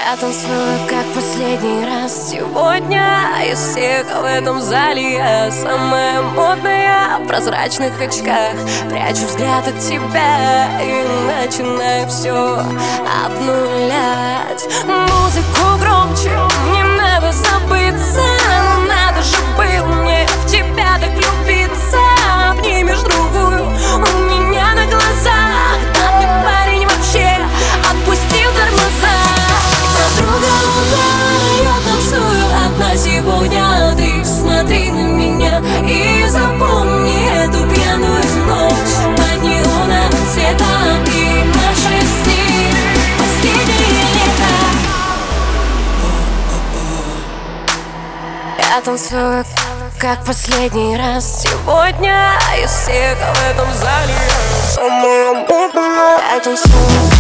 Я танцую, как последний раз. Сегодня из всех в этом зале я самая модная в прозрачных очках. Прячу взгляд от тебя и начинаю все обнулять. Музыку громче, не надо забыться. Надо же было мне в тебя так влюбиться. Обнимешь другую у меня на глазах. Да ты, парень, вообще отпустил тормоза. Подруга, я танцую одна сегодня. Ты смотри на меня и запомни эту пьяную ночь под неоновым светом и наши сны последние лета. Я танцую, как последний раз. Сегодня из всех в этом зале самая модная. Я танцую.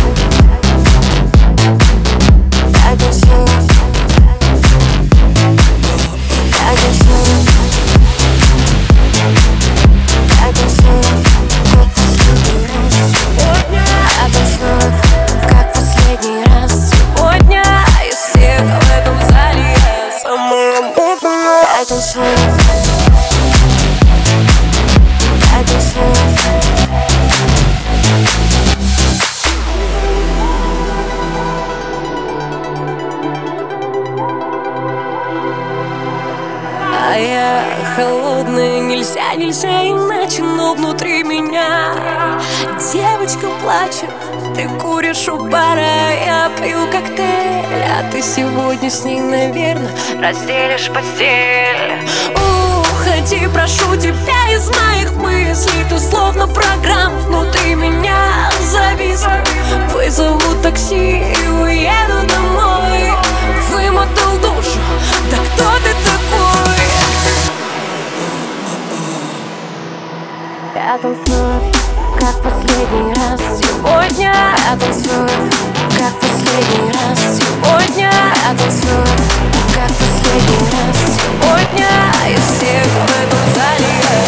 А я холодная, нельзя иначе, но внутри меня девочка плачет. Ты куришь у бара, я пью коктейль, а ты сегодня с ней, наверное, разделишь постель. Уходи, прошу тебя из моих мыслей. Ты словно программа внутри меня зависла. Вызову такси и уеду домой. Вымотал душу, да кто ты такой? Я танцую, как последний раз. Сегодня я танцую, как последний раз. Сегодня я танцую, как последний раз. Сегодня из всех в этом зале